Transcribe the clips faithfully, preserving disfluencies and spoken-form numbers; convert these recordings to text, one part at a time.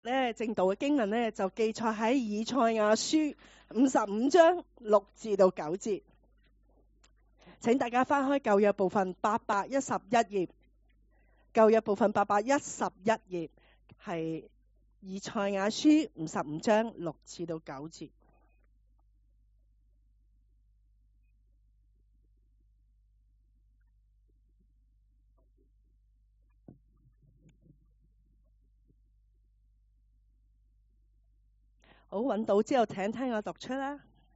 咧正道嘅經文咧就記載喺以賽亞書五十五章六至到九節，請大家翻開舊約部分八百一十一頁，舊約部分八百一十一頁係以賽亞書五十五章六至到九節。好，揾到之後請聽我讀出啦。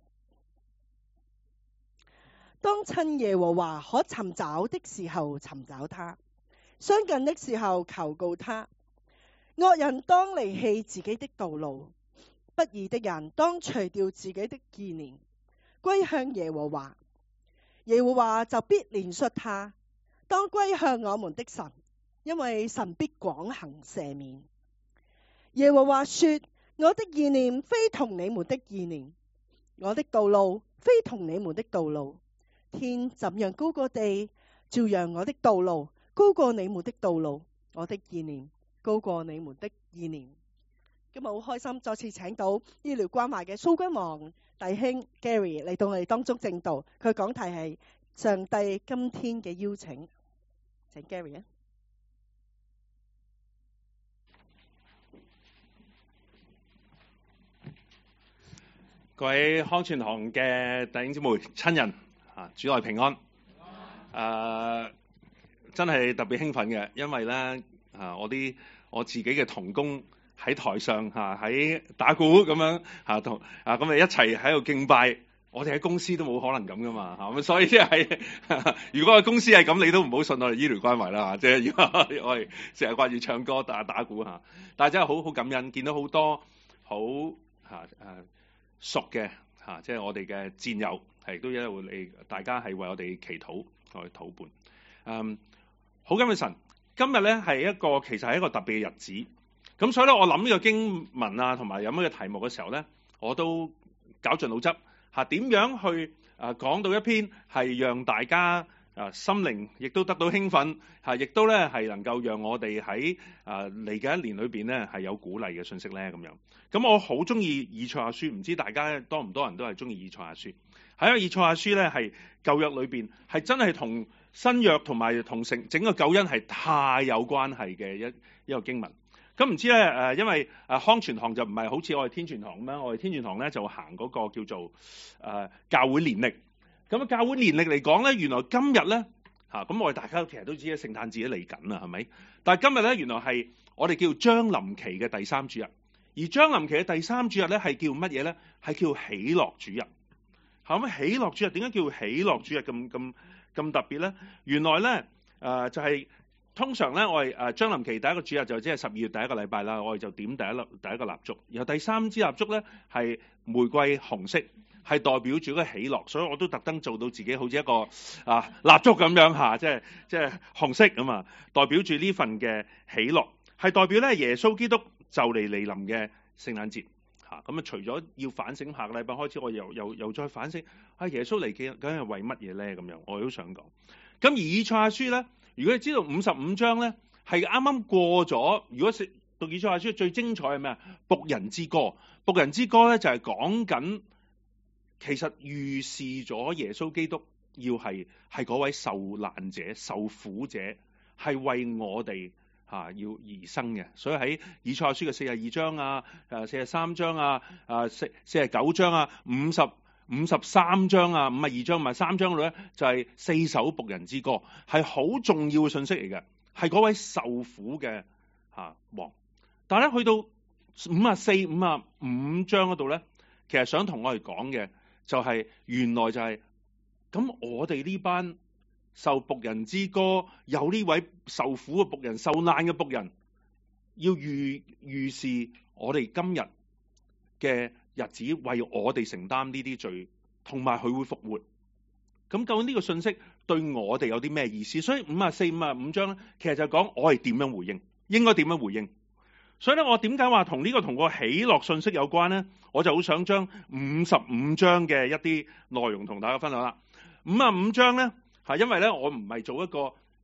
當趁耶和華可尋找的時候尋找他，相近的時候求告他。惡人當離棄自己的道路，不義的人當除掉自己的意念，歸向耶和華。耶和華就必憐恤他。當歸向我們的神，因為神必廣行赦免。耶和華說：我的意念非同你們的意念，我的道路非同你們的道路。天怎樣高過地，照樣我的道路高過你們的道路，我的意念高過你們的意念。今日好開心，再次請到醫療關懷嘅蘇君王弟兄 Gary 嚟到我哋當中證道。佢講題係上帝今天嘅邀請，請 Gary 啊。 各位康全堂嘅弟兄姊妹、親人啊，主內平安。誒、啊，真係特別興奮嘅，因為咧啊，我啲我自己嘅同工喺台上嚇喺、啊、打鼓咁樣嚇同啊咁啊一齊喺度敬拜。我哋喺公司都冇可能咁噶嘛嚇，咁、啊、所以即係如果個公司係咁，你都唔好信我哋醫療關懷啦。即係如果我哋成日掛住唱歌打打鼓嚇、啊，但係真係好好感恩，見到好多好嚇誒。啊熟嘅嚇、啊，即係我哋嘅戰友，係都一路嚟，大家係為我哋祈禱，我哋禱伴。嗯，好感謝神，今日咧係一個其實係一個特別嘅日子。咁所以咧，我諗呢個經文啊，同埋有乜嘅題目嘅時候咧，我都絞盡腦汁嚇，點、啊、樣去啊講到一篇係讓大家啊心靈亦都得到興奮嚇，亦、啊、都咧係能夠讓我哋喺啊嚟嘅一年裏邊咧係有鼓勵嘅信息咧咁樣。咁我好中意以賽亞書，唔知大家多唔多人都係中意以賽亞書。喺個以賽亞書咧係舊約裏邊係真係同新約同埋同成整個救恩係太有關係嘅一一個經文。咁唔知咧誒，因為誒康全堂就唔係好似我哋天全堂咁樣，我哋天全堂咧就行嗰個叫做誒、呃、教會年曆。咁啊教會年曆嚟講咧，原來今日咧嚇咁我哋大家其實都知咧聖誕節都嚟緊啦，係咪？但係今日咧原來係我哋叫將臨期嘅第三主日。而將臨期嘅第三主日咧係叫乜嘢咧？係叫喜樂主日。嚇咁喜樂主日點解叫喜樂主日咁咁咁特別咧？原來咧誒、呃、就係、是、通常咧我哋誒將臨期第一個主日就即係十二月第一個禮拜啦，我哋就點第一粒第一個蠟燭，然後第三支蠟燭咧係玫瑰紅色，係代表住嗰個喜樂，所以我都特登做到自己好似一個啊蠟燭咁樣嚇，即係即係紅色咁啊，代表住呢份嘅喜樂，係代表咧耶穌基督就嚟嚟臨嘅聖誕節嚇。咁啊除咗要反省，下個禮拜開始我又又又再反省啊耶穌嚟嘅究竟係為乜嘢咧？咁樣我都想講。咁而以賽亞書咧，如果你知道五十五章咧係啱啱過咗，如果讀以賽亞書最精彩係咩啊？僕人之歌，僕人之歌咧就係講緊其實預示咗耶穌基督要係係嗰位受難者、受苦者，係為我哋。嚇、啊、要而生嘅，所以喺以賽亞書嘅四十二章啊、誒四十三章啊、誒四四十九章啊、五十五十三章啊、五十二章、五十三章嗰度咧，就係、是、四首僕人之歌，係好重要嘅信息嚟嘅，係嗰位受苦嘅嚇、啊、王。但係咧去到五十四、五十五章嗰度咧，其實想同我哋講嘅就係、是、原來就係、是、咁，我哋呢班。受僕人之歌，有呢位受苦嘅僕人、受難嘅僕人，要預預示我哋今日嘅日子，為我哋承擔呢啲罪，同埋佢會復活。咁究竟呢個信息對我哋有啲咩意思？所以五十四、五十五章咧，其實就講我係點樣回應，應該點樣回應。所以咧，我點解話同呢個同個喜樂信息有關咧？我就好想將五十五章嘅一啲內容同大家分享啦。五十五章咧。係因為咧，我唔係做一個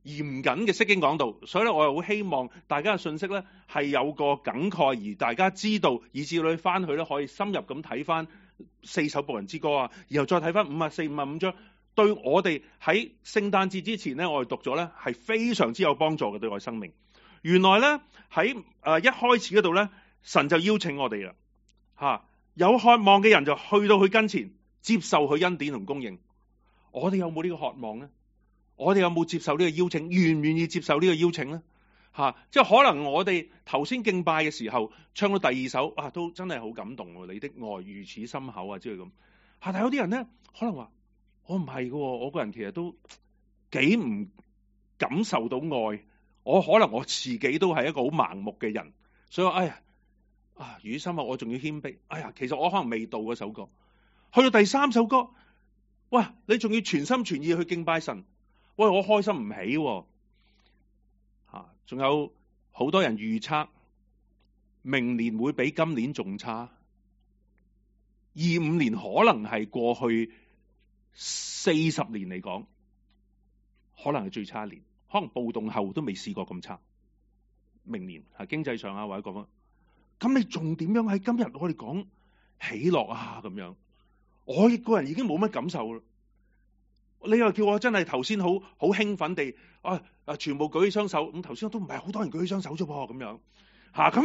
嚴謹嘅釋經講道，所以咧我又好希望大家嘅信息咧係有個梗概，而大家知道，以至你翻去咧可以深入咁睇翻四首僕人之歌啊，然後再睇翻五十四、五十五章，對我哋喺聖誕節之前咧，我哋讀咗咧係非常之有幫助嘅，對我生命。原來咧喺誒一開始嗰度咧，神就邀請我哋啦，吓有渴望嘅人就去到佢跟前，接受佢恩典同供應。我哋有冇呢個渴望咧？我哋有冇接受呢個邀請？願唔願意接受呢個邀請咧？吓、啊，即係可能我哋頭先敬拜嘅時候唱到第二首，啊，都真係好感動喎！你的愛如此深厚啊，之類咁。吓、啊，但係有啲人咧，可能話我唔係嘅，我個人其實都幾唔感受到愛。我可能我自己都係一個好盲目嘅人，所以我哎呀啊，如此深厚，我仲要謙卑。哎呀，其實我可能未到嗰首歌，去到第三首歌，喂，你仲要全心全意去敬拜神。喂，我開心唔起喎，吓，仲有好多人預測明年會比今年仲差，二五年可能係過去四十年嚟講，可能係最差一年，可能暴動後都未試過咁差。明年係經濟上啊或者咁樣，咁你仲點樣喺今日我哋講喜樂啊咁樣？我個人已經冇乜感受啦。你又叫我真係頭先好好興奮地啊啊全部舉起雙手，咁頭先都唔係好多人舉起雙手啫噃，咁樣吓，咁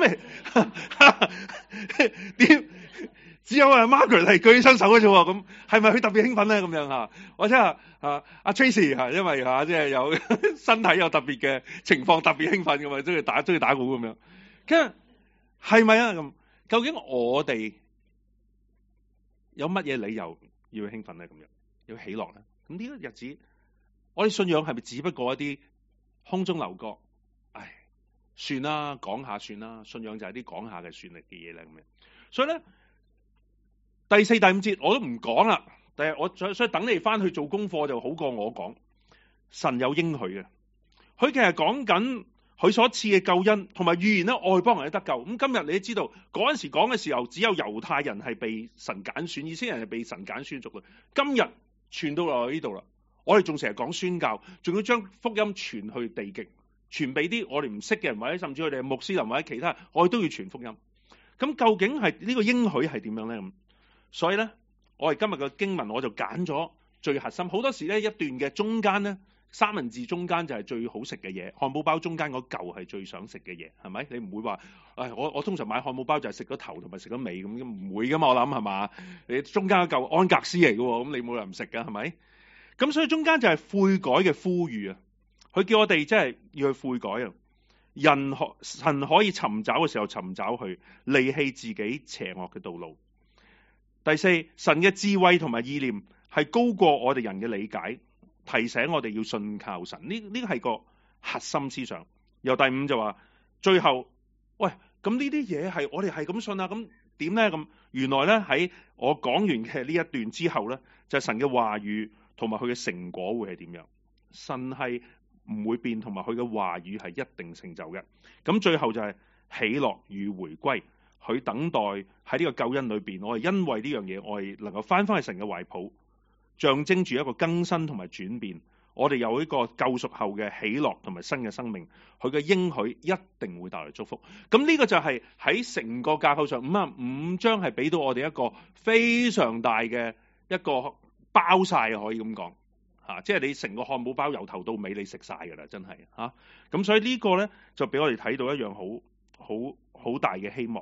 咪點只有阿 Margaret 係舉起雙手嘅啫喎，咁係咪佢特別興奮咧？咁樣吓，或者啊啊阿 Tracy 係因為吓即係有身體有特別嘅情況特別興奮嘅嘛，中意打中意打鼓咁樣，跟住係咪啊咁？究竟我哋有乜嘢理由要興奮咧？咁樣要喜樂咧？咁呢個日子，我哋信仰係咪只不過一啲空中樓閣？唉，算啦，講下算啦。信仰就係啲講下嘅算力嘅嘢咧咁樣。所以咧，第四、第五節我都唔講啦。但係我所所以等你翻去做功課就好過我講。神有應許嘅，佢其實講緊佢所賜嘅救恩，同埋預言咧外邦人都得救。咁今日你都知道，嗰陣時講嘅時候，只有猶太人係被神揀選，以色列人係被神揀選族嘅。今日傳到落呢度啦，我哋仲成日講宣教，仲要將福音傳去地極，傳俾啲我哋唔識嘅人，或者甚至佢哋係穆斯林或者其他人，我哋都要傳福音。咁究竟係呢個應許係點樣咧？咁所以咧，我哋今日嘅經文我就揀咗最核心。好多時咧，一段嘅中間咧，三文治中間就係最好食嘅嘢，漢堡包中間嗰嚿係最想食嘅嘢，係咪？你唔會話，誒，我我通常買漢堡包就係食咗頭同埋食咗尾咁，唔會噶嘛？我諗係嘛？你中間嗰嚿安格斯嚟嘅，咁你冇人唔食噶，係咪？咁所以中間就係悔改嘅呼籲啊！佢叫我哋即係要去悔改啊！人可神可以尋找嘅時候尋找佢，離棄自己邪惡嘅道路。第四，神嘅智慧同埋意念係高過我哋人嘅理解，提醒我哋要信靠神。呢呢個係個核心思想。由第五就話，最後，喂，咁呢啲嘢係我哋係咁信啊？咁點咧？咁原來咧喺我講完嘅呢一段之後咧，就係神嘅話語同埋佢嘅成果會係點樣？神係唔會變，同埋佢嘅話語係一定成就嘅。咁最後就係喜樂與回歸。佢等待喺呢個救恩裏邊，我係因為呢樣嘢，我係能夠翻返去神嘅懷抱，象徵住一個更新同埋轉變。我哋有一個救贖後嘅喜樂同埋新嘅生命，佢嘅應許一定會帶來祝福。咁呢個就係喺成個架構上，五啊五章係俾到我哋一個非常大嘅一個包晒，可以咁講吓，即係你成個漢堡包由頭到尾你食晒噶啦，真係吓。咁所以呢個咧就俾我哋睇到一樣好好好大嘅希望。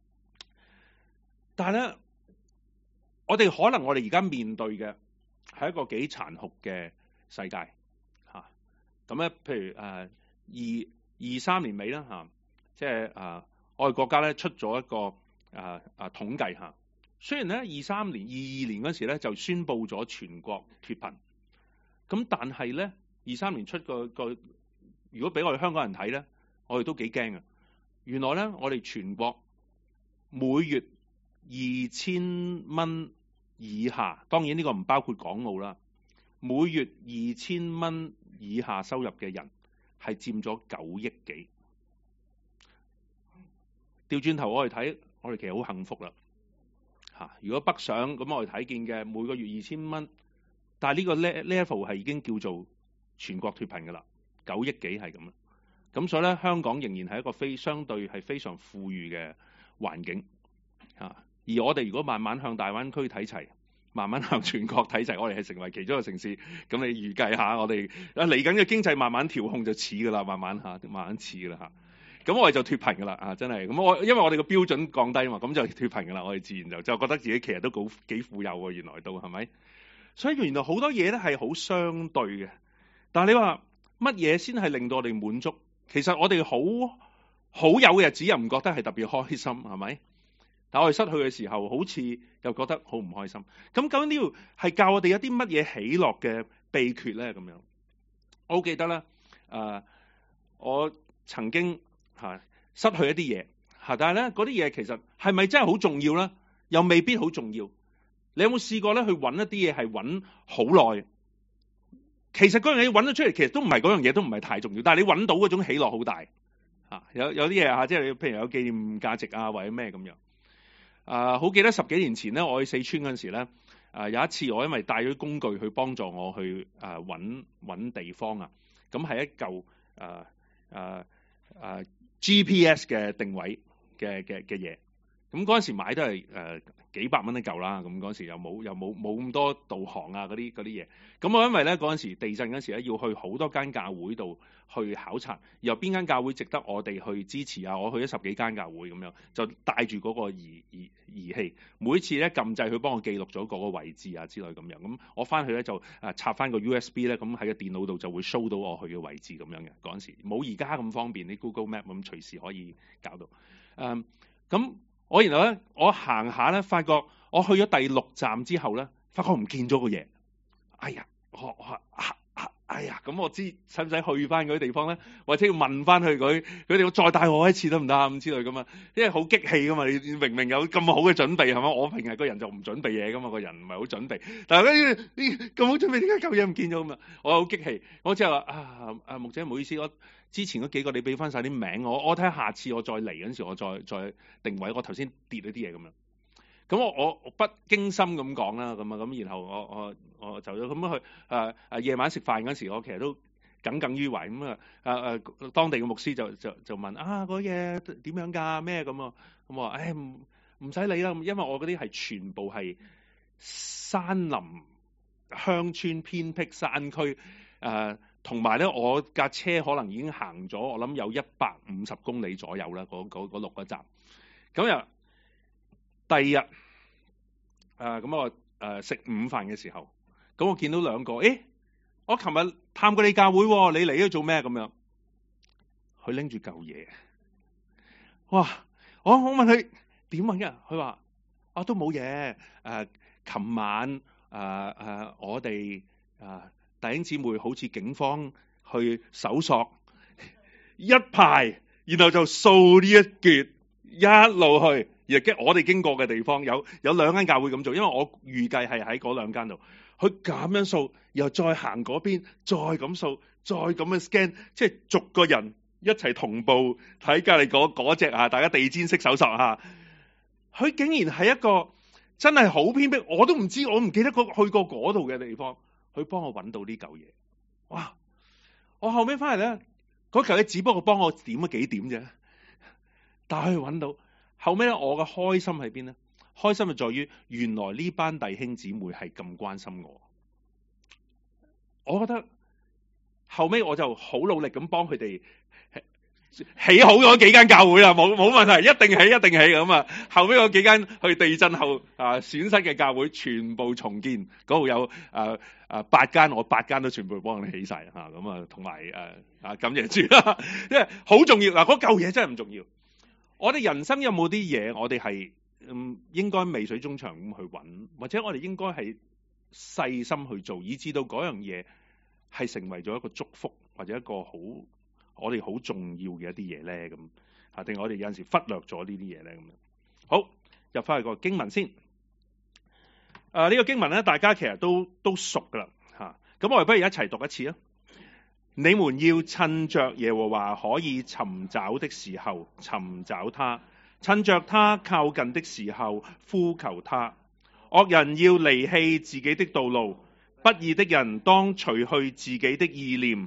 但係咧，我哋可能我哋而家面對嘅係一個幾殘酷嘅世界嚇。咁、啊、咧，譬如誒二二三年尾啦嚇，即係誒我哋國家咧出咗一個誒誒、啊啊、統計嚇。雖然咧二三年、二二年嗰時咧就宣布咗全國脫貧，咁但係咧二三年出個個，如果俾我哋香港人睇咧，我哋都幾驚啊！原來咧我哋全國每月二千蚊以下，當然呢個唔包括港澳啦。每月二千蚊以下收入嘅人係佔咗九億幾。調轉頭我哋睇，我哋其實好幸福啦嚇。如果北上咁，我哋睇見嘅每個月二千蚊，但係呢個 level 係已經叫做全國脫貧㗎啦。 九億幾係咁啦。咁所以咧，香港仍然係一個非相對係非常富裕嘅環境嚇。而我哋如果慢慢向大灣區睇齊，慢慢向全國睇齊，我哋係成為其中一個城市。咁你預計下，我哋啊嚟緊嘅經濟慢慢調控就似㗎啦，慢慢嚇，慢慢似㗎啦嚇。咁我哋就脫貧㗎啦啊！真係咁我，因為我哋個標準降低嘛，咁就脫貧㗎啦。我哋自然就就覺得自己其實都幾幾富有喎，原來都係咪？所以原來好多嘢咧係好相對嘅。但係你話乜嘢先係令到我哋滿足？其實我哋好好有嘅日子又唔覺得係特別開心，係咪？但我哋失去嘅時候，好似又覺得好唔開心。咁究竟呢度係教我哋一啲乜嘢喜樂嘅秘訣咧？咁樣，我好記得啦。誒、呃，我曾經嚇、啊、失去一啲嘢嚇，但係咧嗰啲嘢其實係咪真係好重要咧？又未必好重要。你有冇試過咧去揾一啲嘢係揾好耐？其實嗰樣嘢揾咗出嚟，其實都唔係嗰樣嘢，都唔係太重要。但係你揾到嗰種喜樂好大嚇。有有啲嘢嚇，即係譬如有紀念價值啊，或者咩咁樣。啊，好記得十幾年前咧，我去四川嗰陣時咧，啊有一次我因為帶咗工具去幫助我去啊揾揾地方啊，咁係一嚿啊啊啊 G P S 嘅定位嘅嘅嘅嘢。咁嗰陣時買都係誒、呃、幾百蚊一嚿啦，咁嗰陣時又冇又冇冇咁多導航啊嗰啲嗰啲嘢。咁我因為咧嗰陣時地震嗰陣時咧，要去好多間教會度去考察，然後邊間教會值得我哋去支持啊？我去咗十幾間教會咁樣，就帶住嗰個儀儀儀器，每次咧撳掣佢幫我記錄咗嗰個位置啊之類咁樣。咁我翻去咧就誒插翻個 U S B 咧，咁喺個電腦度就會 show 到我去嘅位置咁樣嘅。嗰陣時冇而家咁方便，啲 Google Map 咁隨時可以搞到。誒咁。我然後咧，我行下咧，發覺我去咗第六站之後咧，發覺唔見咗個嘢。哎呀，我我啊啊，哎呀，咁我知使唔使去翻嗰啲地方咧？或者要問翻佢佢佢哋再帶我一次得唔得咁之類咁啊？因為好激氣噶嘛，你明明有咁好嘅準備係嘛？我平日個人就唔準備嘢噶嘛，個人唔係好準備。但係呢呢咁好準備，點解舊嘢唔見咗咁啊？我好激氣，我之後話啊啊牧者唔好意思，我。之前嗰幾個你俾翻晒啲名我，我睇下下次我再嚟嗰陣時，我再再定位。我頭先跌咗啲嘢咁樣，咁我我，我不經心咁講啦，咁啊咁，然後我我我就咁樣去誒誒夜晚食飯嗰陣時，我其實都耿耿於懷咁啊誒誒當地嘅牧師就就就問啊嗰嘢點樣㗎咩咁啊，咁我話誒唔唔使理啦，因為我嗰啲係全部係山林鄉村偏僻山區誒。呃同埋咧，我架車可能已經行咗，我諗有一百五十公里左右啦。嗰嗰嗰六個站，咁又第二日，誒、呃、咁我誒食、呃、午飯嘅時候，咁我見到兩個，誒，我琴日探過你教會，你嚟咗做咩咁樣？佢拎住嚿嘢，哇！我我問佢點揾嘅，佢話啊都冇嘢，誒、呃，琴晚誒誒、呃呃、我哋誒。呃弟兄姊妹好似警方去搜索一排，然後就掃呢一橛一路去，而我哋經過嘅地方有有兩間教會咁做，因為我預計係喺嗰兩間度，佢咁樣掃，然後再行嗰邊，再咁掃，再咁樣 scan，即係逐個人一齊同步睇隔離嗰嗰隻啊，大家地氈式搜索啊，佢竟然係一個真係好偏僻，我都唔知，我唔記得過去過嗰度嘅地方。佢幫我揾到呢嚿嘢，哇！我後尾翻嚟咧，嗰嚿嘢只不過幫我點咗幾點啫，但係佢揾到後尾咧，我嘅開心喺邊咧？開心就在於原來呢班弟兄姊妹係咁關心我，我覺得後尾我就好努力咁幫佢哋起好咗幾間教會啦，冇冇問題，一定起一定起咁啊！後尾嗰幾間去地震後啊損失嘅教會全部重建，嗰度有誒。呃啊，八間我八間都全部幫你起晒嚇，咁啊同埋誒啊感謝主啦，因為好重要嗱，嗰嚿嘢真係唔重要。我哋人生有冇啲嘢，我哋係嗯應該味水中長咁去揾，或者我哋應該係細心去做，以至到嗰樣嘢係成為咗一個祝福，或者一個好我哋好重要嘅一啲嘢咧咁嚇，定我哋有陣時忽略咗呢啲嘢咧咁樣。好，入翻去個經文先。誒、呃，呢、這個經文咧，大家其實都都熟噶啦，吓、啊，咁我哋不如一齊讀一次啊！你們要趁着耶和華可以尋找的時候尋找他，趁着他靠近的時候呼求他。惡人要離棄自己的道路，不義的人當除去自己的意念，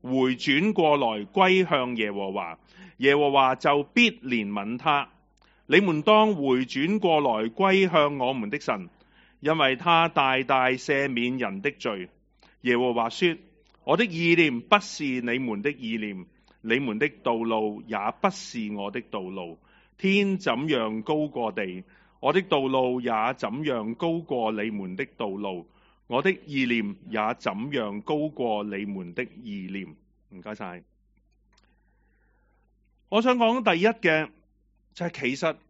回轉過來歸向耶和華，耶和華就必憐憫他。你們當回轉過來歸向我們的神，因為他大大赦免人的罪。耶和華說：我的意念不是你們的意念，你們的道路也不是我的道路。天怎樣高過地，我的道路也怎樣高過你們的道路，我的意念也怎樣高過你們的意念。唔該晒。我想講第一嘅就係、是、其實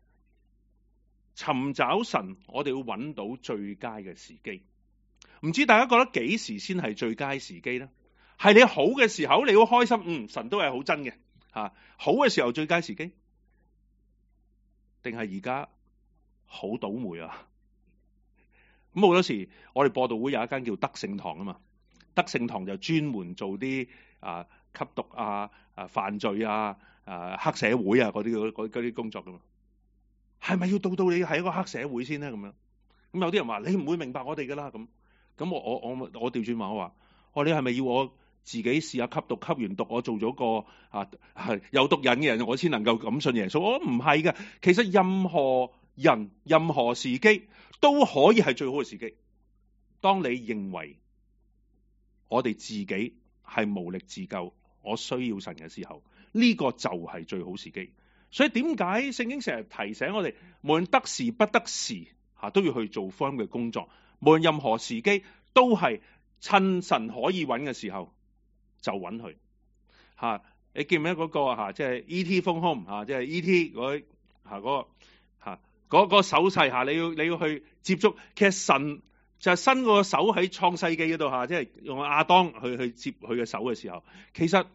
尋找神，我哋要揾到最佳嘅時機。唔知大家覺得幾時先係最佳時機呢？係你好嘅時候，你好開心，嗯，神都係好真嘅吓。好嘅時候最佳時機，定係而家好倒霉啊？咁好多時，我哋播道會有一間叫德聖堂啊嘛，德聖堂就專門做啲啊吸毒啊、啊犯罪啊、啊黑社會啊嗰啲嗰啲工作噶嘛。係咪要到到你係一個黑社會先咧？咁樣咁有啲人話你唔會明白我哋噶啦咁。咁我我我我調轉話我話，我你係咪要我自己試下吸毒？吸完毒我做咗個啊係有毒癮嘅人，我先能夠咁信耶穌？我唔係嘅，其實任何人、任何時機都可以係最好嘅時機。當你認為我哋自己係無力自救，我需要神嘅時候，呢個就係最好時機。所以點解聖經成日提醒我哋，無論得時不得時吓，都要去做福音嘅工作。無論任何時機，都係趁神可以揾嘅時候就揾佢吓。你記唔記得嗰個吓，即係 E T phone home 吓，即係 E T 嗰吓嗰個吓嗰個手勢吓，你要你要去接觸。其實神就係伸個手喺創世紀嗰度吓，即係用亞當去去接佢嘅手嘅時候，其實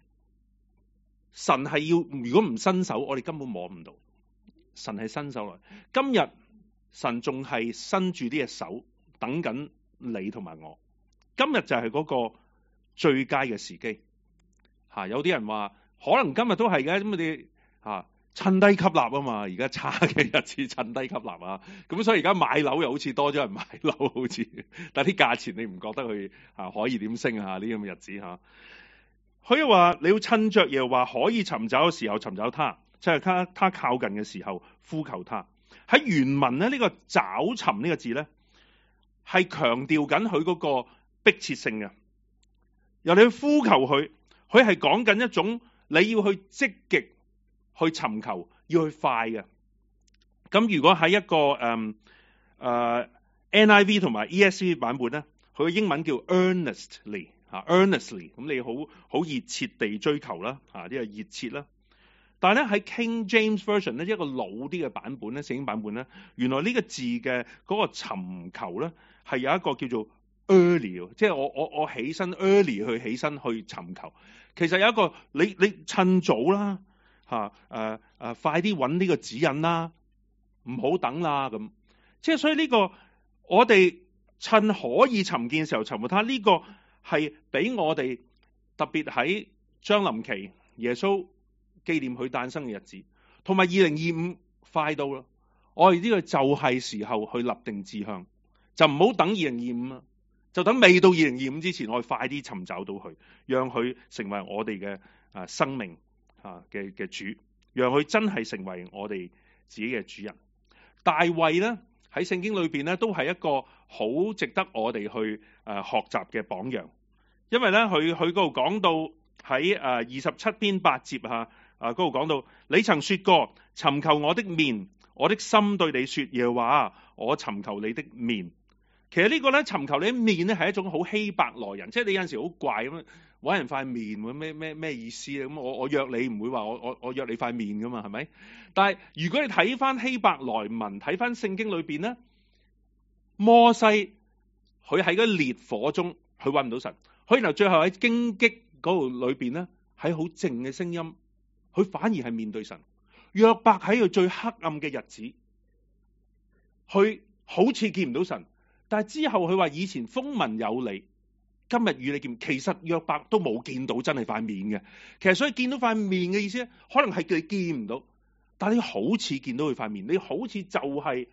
神係要，如果唔伸手，我哋根本摸唔到。神係伸手來，今日。神仲係伸住啲隻手等緊你同埋我，今日就係嗰個最佳嘅時機吓。有啲人話可能今日都係嘅，咁你吓趁低吸納啊嘛，而家差嘅日子趁低吸納啊，咁所以而家買樓又好似多咗人買樓，好似但係啲價錢你唔覺得佢啊可以點升啊？呢咁嘅日子吓，可以話你要趁着耶和華可以尋找嘅時候尋找他，即係他他靠近嘅時候呼求他。喺原文咧，呢、這個找尋呢個字咧，係強調緊佢嗰個迫切性嘅。由你去呼求佢，佢係講緊一種你要去積極去尋求，要去快嘅。咁如果喺一個誒誒、嗯呃、N I V 同埋 E S V 版本咧，佢嘅英文叫 earnestly 吓 ，earnestly 咁你好好熱切地追求啦，吓呢個熱切啦。但係咧喺 King James Version 咧，一個老啲嘅版本咧，聖經版本咧，原來呢個字嘅嗰個尋求咧係有一個叫做 early， 即係我我我起身 early 去起身去尋求。其實有一個你你趁早啦嚇誒誒，快啲揾呢個指引啦，唔好等啦咁。即係所以呢個我哋趁可以尋見嘅時候尋求他，呢個係俾我哋特別喺將臨期耶穌紀念佢誕生嘅日子，同埋二零二五快到啦，我哋呢個就係時候去立定志向，就唔好等二零二五啊，就等未到二零二五之前，我哋快啲尋找到佢，讓佢成為我哋嘅啊生命啊嘅嘅主，讓佢真係成為我哋自己嘅主人。大衛咧喺聖經裏邊咧都係一個好值得我哋去誒學習嘅榜樣，因為咧佢佢嗰度講到喺誒二十七篇八節吓。啊！嗰度講到，你曾說過尋求我的面，我的心對你說耶和華，我尋求你的面。其實呢個咧尋求你的面咧係一種好希伯來人，即係你有陣時好怪咁搵人塊面，咩咩咩意思咧？咁我我約你唔會話我我我約你塊面噶嘛，係咪？但係如果你睇翻希伯來文，睇翻聖經裏邊咧，摩西佢喺嗰烈火中，佢搵唔到神，佢然後最後喺荊棘嗰度裏邊咧，喺好靜嘅聲音。佢反而係面對神。約伯喺佢最黑暗嘅日子，佢好似見唔到神，但係之後佢話以前風聞有你，今日與你見。其實約伯都冇見到真係塊面嘅。其實所以見到塊面嘅意思咧，可能係佢見唔到，但係你好似見到佢塊面，你好似就係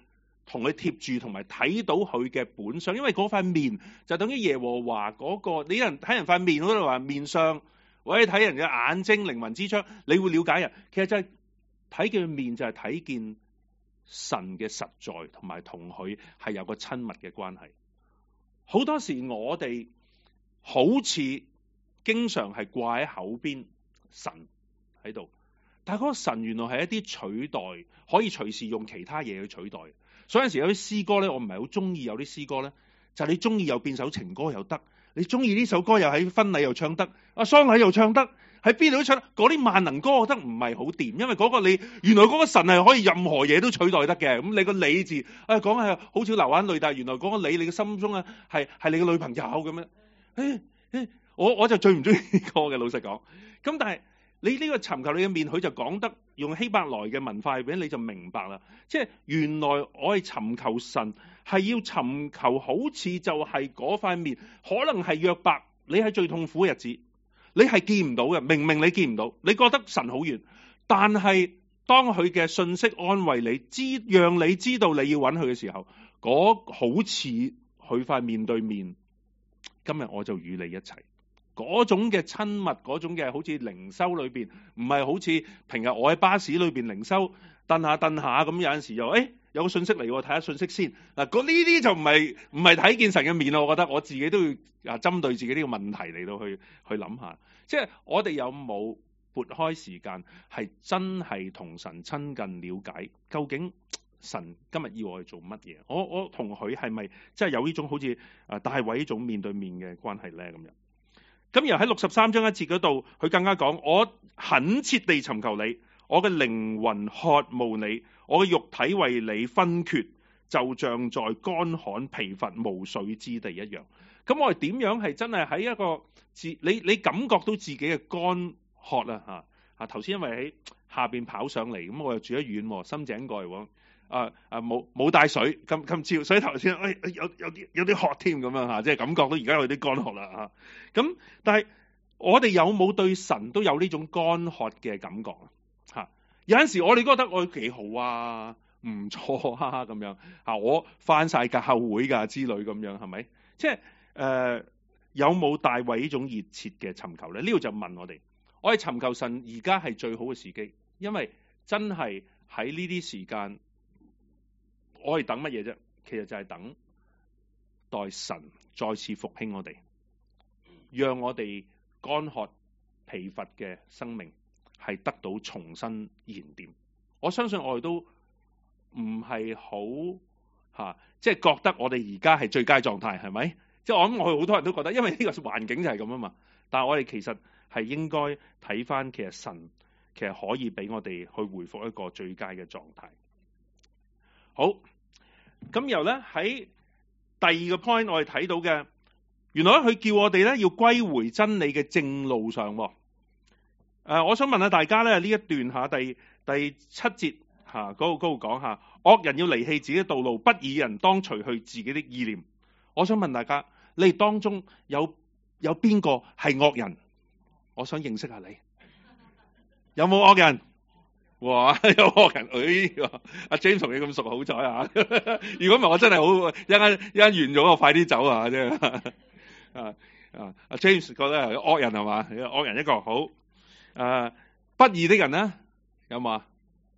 同佢貼住，同埋睇到佢嘅本相，因為嗰塊面就等於耶和華嗰、嗰個。你人睇人塊面嗰度話面相，或者睇人嘅眼睛、靈魂之窗，你會了解人。其實就係睇見面，就係睇見神嘅實在，同埋同佢係有個親密嘅關係。好多時我哋好似經常係掛喺口邊神喺度，但係嗰個神原來係一啲取代，可以隨時用其他嘢去取代。所以有陣時有啲詩歌咧，我唔係好中意。有啲詩歌咧，就係、你中意又變首情歌又得，你中意呢首歌又喺婚禮又唱得，啊喪禮又唱得，喺邊度都唱得。嗰啲萬能歌我覺得唔係好掂，因為嗰個你原來嗰個神係可以任何嘢都取代得嘅。咁你個你字啊講係好似流眼淚，但係原來嗰個你你嘅心中啊係係你嘅女朋友咁樣。誒誒，我我就最唔中意呢個嘅，老實講。咁但係你呢個尋求你嘅面，佢就講得用希伯來嘅文化俾你就明白啦。即係原來我係尋求神，係要尋求好似就係嗰塊面，可能係約伯，你喺最痛苦嘅日子，你係見唔到嘅，明明你見唔到，你覺得神好遠，但係當佢嘅信息安慰你，知讓你知道你要揾佢嘅時候，嗰好似佢塊面對面，今日我就與你一齊。嗰種嘅親密，嗰種嘅好似靈修裏邊，唔係好似平日我喺巴士裏邊靈修，蹬下蹬下咁，有陣時又誒、哎、有個信息嚟，睇下信息先嗱。嗰呢啲就唔係唔係睇見神嘅面咯。我覺得我自己都要啊針對自己呢個問題嚟到去去諗下，即係我哋有冇撥開時間係真係同神親近了解，究竟神今日要我去做乜嘢？我我同佢係咪即係有呢種好似啊大衛呢種面對面嘅關係咧？咁樣。咁又喺六十三章一節嗰度，佢更加講：我懇切地尋求你，我嘅靈魂渴慕你，我嘅肉體為你昏厥，就像在乾旱疲乏無水之地一樣。咁我哋點樣係真係喺一個自你你感覺到自己嘅乾渴啦嚇啊！頭先因為喺下邊跑上嚟，咁我又住得遠，深井蓋喎。啊啊冇冇帶水咁咁朝，所以頭先誒有有啲有啲渴添咁樣嚇，即係感覺到而家有啲乾渴啦嚇。咁但係我哋有冇對神都有呢種乾渴嘅感覺啊？嚇，有陣時我哋覺得我幾好啊，唔錯啊咁樣嚇，我返晒教會㗎之類咁樣係咪？即係誒、呃、有冇大衛呢種熱切嘅尋求咧？呢度就問我哋，我哋尋求神而家係最好嘅時機，因為真係喺呢啲時間。我哋等乜嘢啫？其實就係等待神再次復興我哋，讓我哋乾渴疲乏嘅生命係得到重新燃點。我相信我哋都唔係好吓，即係覺得我哋而家係最佳狀態，係咪？即係我諗我哋好多人都覺得，因為呢個環境就係咁啊嘛。但係我哋其實係應該睇翻，其實神其實可以俾我哋去回復一個最佳嘅狀態。好。咁然後咧喺第二個 point 我哋睇到嘅，原來佢叫我哋咧要歸回真理嘅正路上。誒、呃，我想問下大家咧呢一段下第第七節吓嗰度嗰度講下，惡人要離棄自己嘅道路，不義人當除去自己的意念。我想問大家，你哋當中有有邊個係惡人？我想認識下你，有冇惡人？哇！有惡人，誒，阿 James 同你咁熟，好彩啊！如果唔係，我真係好一間一間完咗，我快啲走啊！啫啊啊！阿 James 覺得係惡人係嘛？惡人一個好，誒、啊，不義的人咧有冇啊？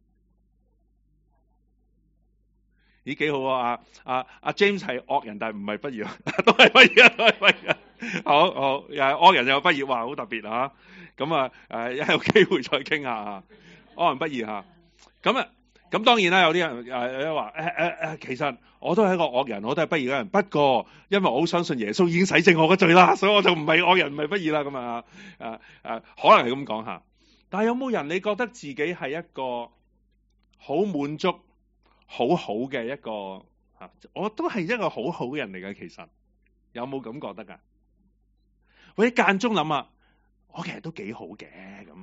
咦，幾好啊！阿阿 James 係惡人，但係唔係不義，都係不義啊，都係不義。好好，又係惡人又不義，哇，好特別啊！咁啊，誒，一有機會再傾下。惡人不義嚇，咁啊，咁當然啦，有啲人誒話誒誒誒，其實我都係一個惡人，我都係不義嘅人。不過因為我好相信耶穌已經洗淨我嘅罪啦，所以我就唔係惡人，唔係不義啦。咁啊誒誒，可能係咁講下。但係有冇人你覺得自己係一個好滿足、好好嘅一個嚇？我都係一個好好嘅人嚟嘅，其實有冇咁覺得㗎？或者間中諗啊，我其實都幾好嘅咁。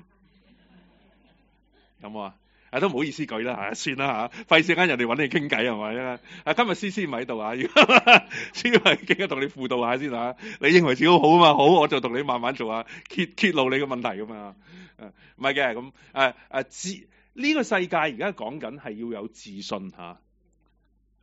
有冇啊？啊都唔好意思舉啦嚇，算啦嚇，費事間人哋揾你傾偈係咪啊？今日思思唔喺度啊，先係記得同你輔導下先嚇。你認為自己好啊嘛？好，我就同你慢慢做啊，揭揭露你嘅問題咁啊。誒唔係嘅咁誒誒自呢個世界而家講緊係要有自信嚇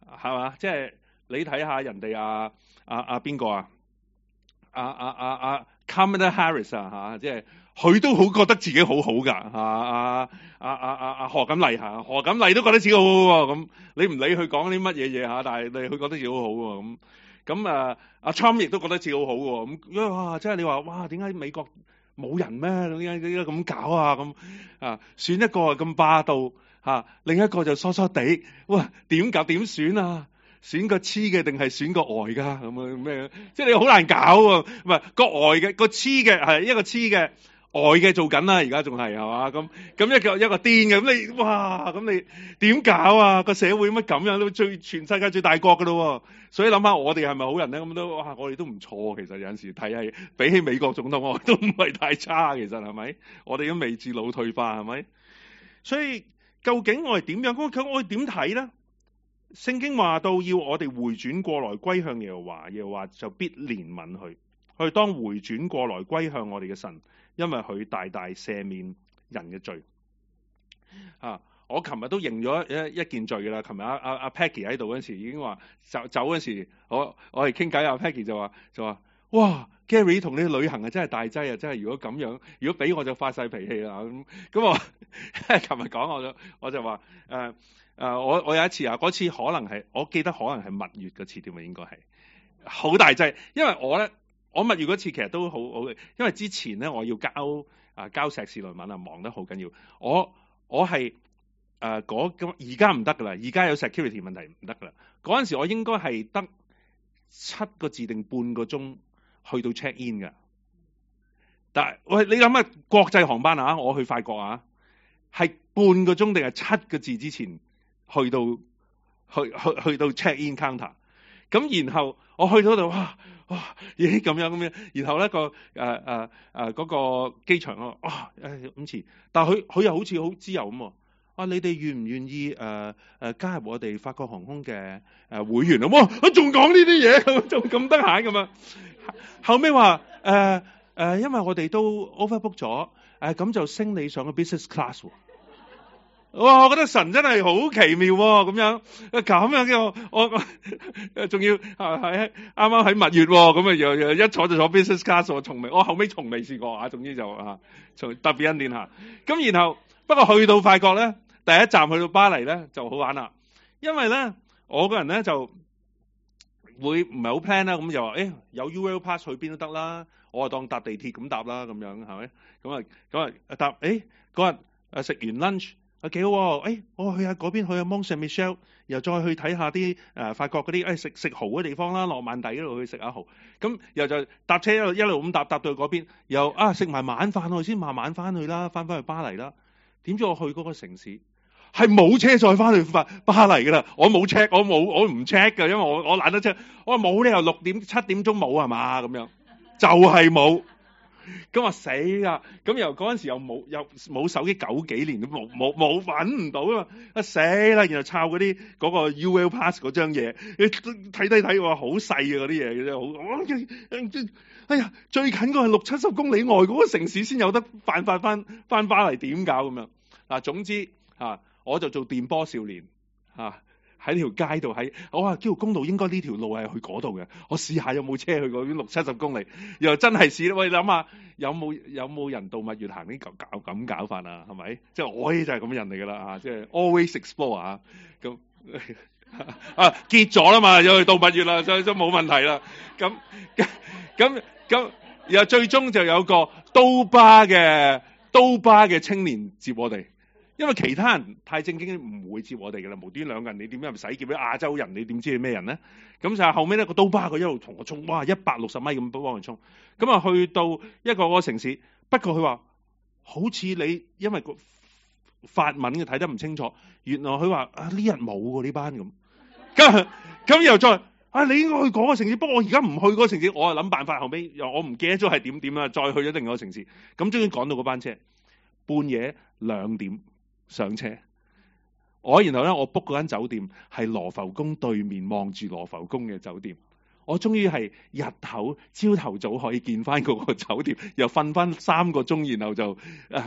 係嘛？即係你睇下人哋啊啊啊邊個啊？啊啊啊啊 Kamala Harris 啊嚇，即係佢都好覺得自己好好㗎嚇。啊啊啊啊啊何錦麗嚇，何錦麗都覺得自己好好喎。咁你唔理佢講啲乜嘢嘢嚇，但係你佢覺得自己好好喎。咁咁啊，阿 Trump 亦都覺得自己好好喎。咁哇，即係你話哇，點解美國冇人咩？點解點解咁搞啊？咁啊，選一個咁霸道嚇，另一個就疏疏地。哇，點搞點選啊？選個黐嘅定係選個呆㗎？咁啊咩？即係你好難搞喎。唔係個呆嘅個黐嘅係一個黐嘅。呆嘅做緊啦，而家仲係係嘛？咁咁一個一個癲嘅，咁你哇咁你點搞啊？個社會乜咁樣都最全世界最大國噶咯，所以諗下我哋係咪好人咧？咁都哇，我哋都唔錯，其實有陣時睇係比起美國總統，我都唔係太差，其實係咪？我哋都未至腦退化係咪？所以究竟我哋點樣？咁我哋點睇咧？聖經話到要我哋回轉過來歸向耶和華，耶和華就必憐憫佢。我哋當回轉過來歸向我哋嘅神。因為佢大大赦免人嘅罪啊！我琴日都認咗一一件罪噶啦。琴日阿阿阿 Peggy 喺度嗰時已經話走走嗰時，我我哋傾偈，阿 Peggy 就話就話哇 Gary 同你去旅行啊，真係大劑啊！真係如果咁樣，如果俾我就發晒脾氣啦咁。咁我琴日講我就我就話誒誒，我我有一次啊，嗰次可能係我記得可能係蜜月嗰次點啊，應該係好大劑，因為我咧。我蜜月嗰次其實都好好嘅，因為之前咧我要交啊交碩士論文啊，忙得好緊要。我我係誒嗰咁而家唔得噶啦，而家有 security 問題唔得噶啦。嗰陣時我應該係得七個字定半個鐘去到 check in 噶。但係喂，你諗下國際航班啊，我去法國啊，係半個鐘定係七個字之前去到去去去到 check in counter。咁然後我去到度哇哇咦咁樣咁樣，然後咧個誒誒誒嗰個機場啊，哇誒咁遲，但係佢佢又好似好自由咁喎。啊，你哋願唔願意誒誒、呃呃、加入我哋法國航空嘅誒、呃、會員啊？哇，我仲講呢啲嘢，咁仲咁得閒咁啊？後尾話誒誒，因為我哋都 overbook 咗，誒咁就升你上個 business class 喎。哇！我覺得神真係好奇妙喎、哦，咁樣咁樣嘅我我仲要喺啱啱喺蜜月喎、哦，咁啊又又一坐就坐 business class，我從未我後尾從未試過啊。總之就啊，從特別恩典下。咁然後不過去到法國咧，第一站去到巴黎咧就好玩啦，因為咧我個人咧就會唔係好 plan 啦，咁就話誒有 U L pass 去邊都得啦，我就當搭地鐵咁搭啦，咁樣係咪？咁啊咁啊搭誒嗰日誒食完 lunch。啊幾好喎、哦！誒、哎，我去下嗰邊，去下 Mont Saint Michel，又再去睇下啲誒法國嗰啲誒食食蠔嘅地方啦，諾曼第嗰度去食下蠔。咁又就搭車一路一路咁搭搭到去嗰邊，又啊食埋晚飯我先慢慢翻去啦，翻返去巴黎啦。點知我去嗰個城市係冇車再翻去巴巴黎噶啦，我冇 check，我冇我唔 check 㗎，因為我我懶得 check。我話冇理由六點七點鐘冇係嘛咁樣，就係、是、冇。咁話死啊！咁由嗰陣時又冇又冇手機，九幾年都冇冇冇揾唔到啊！啊死啦！然後抄嗰啲嗰個 U L Pass 嗰張嘢，你睇睇睇話好細啊嗰啲嘢嘅啫，好哎呀最近個係六七十公里外嗰個城市先有得辦法翻翻巴黎，點搞咁樣嗱？總之啊，我就做電波少年啊。喺條街度，喺我話基督公路應該呢條路係去嗰度嘅，我試下有冇車去嗰邊六七十公里，又真係試。喂，諗下有冇有冇人度蜜月行呢咁搞咁搞法啊？係咪？即係我呢就係咁人嚟噶啦啊！即係 always explore 啊咁啊結咗啦嘛，又去度蜜月啦，所以都冇問題啦。咁咁咁，然後最終就有個都巴嘅都巴嘅青年接我哋。因為其他人太正經唔會接我哋嘅啦，無端兩個人你點樣唔使叫俾亞洲人？你點知係咩人咧？咁就係後尾咧個刀疤佢一路同我衝，哇一百六十米咁幫佢衝，咁啊去到一個個城市，不過佢話好似你因為個法文嘅睇得唔清楚，原來佢話啊呢日冇喎呢班咁，咁咁又再啊你應該去嗰個城市，不過我而家唔去嗰個城市，我啊諗辦法後尾又我唔記得咗係點點啦，再去咗另外一個城市，咁終於趕到嗰班車，半夜兩點。上車，我然後咧，我 book 嗰間酒店係羅浮宮對面，望住羅浮宮嘅酒店。我終於係日頭朝頭早可以見翻嗰個酒店，又瞓翻三個鐘，然後就誒